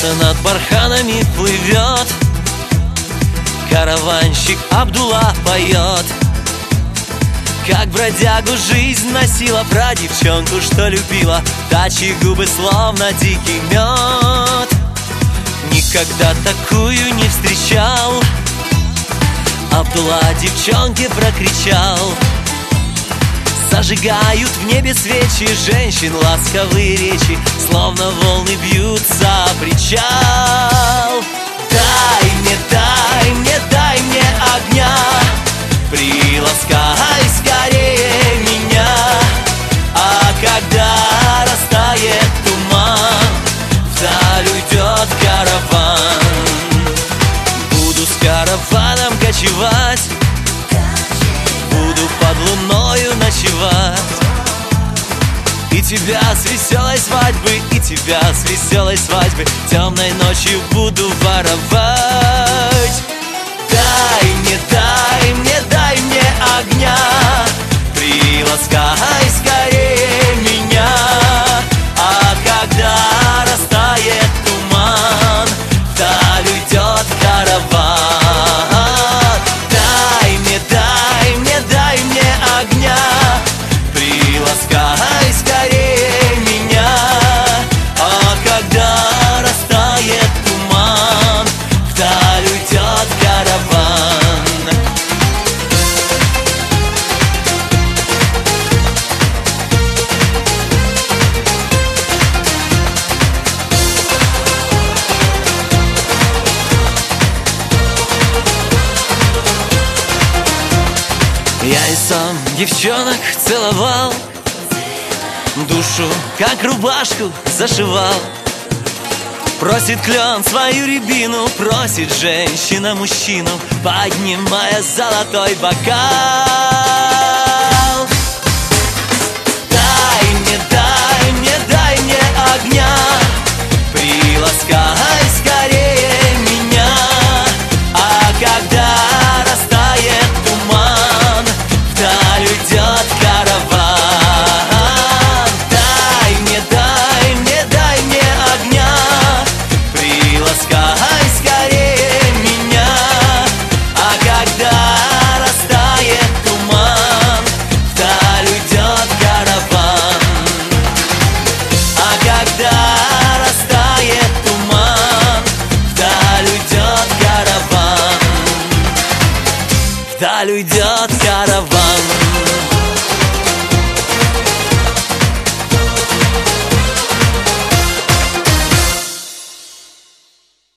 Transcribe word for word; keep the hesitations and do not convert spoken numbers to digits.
Где-то над барханами плывет караванщик Абдулла, поет, как бродягу жизнь носила, про девчонку, что любила, та, чьи губы словно дикий мед. Никогда такую не встречал, Абдулла девчонке прокричал. Зажигают в небе свечи, женщин ласковые речи, словно волны бьются о причал. Дай мне, дай мне, дай мне огня, приласкай скорее меня. А когда растает туман, вдаль уйдет караван. Буду с караваном кочевать, буду под луною ночевать. И тебя с веселой свадьбы, и тебя с веселой свадьбы темной ночью буду воровать. Дай мне, дай мне, дай мне огня, приласкай скорее меня. А когда растает туман, вдаль уйдет караван. Дай мне, дай мне, дай мне огня, приласкай скорее меня. А когда растает туман, вдаль уйдет караван. Я и сам девчонок целовал, душу, как рубашку, зашивал. Просит клен свою рябину, просит женщина мужчину, поднимая золотой бокал. Дай мне, дай мне, дай мне огня, приласкай скорее меня. А когда растает туман, вдаль уйдет караван. Дай мне, дай мне, дай мне огня, приласкай скорее меня. А когда растает туман, вдаль уйдет караван. А когда растает туман, вдаль уйдет караван. Вдаль уйдет караван.